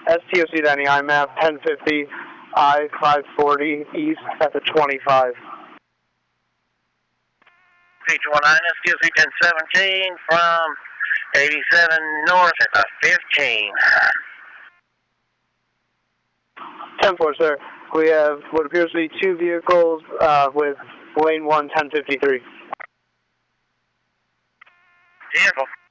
STOC 99 map 1050 I-540 east at the 25. P219 STOC 1017 from 87 north at the 15. 10-4, sir. We have what appears to be two vehicles with lane 1 1053. Vehicle.